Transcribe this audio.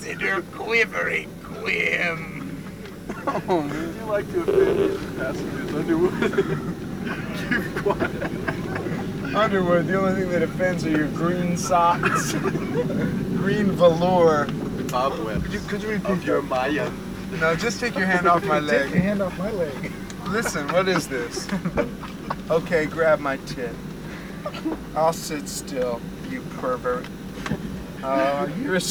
in her quivering quim. Oh, man. You like to offend passengers, Underwood. Keep quiet. Underwood, the only thing that offends are your green socks. Green velour. Cobwebs Could you repeat of your that? Mayan. No, just take your hand off my Take your leg. hand off my leg. Listen, what is this? Okay, grab my tit. I'll sit still, you pervert. You're a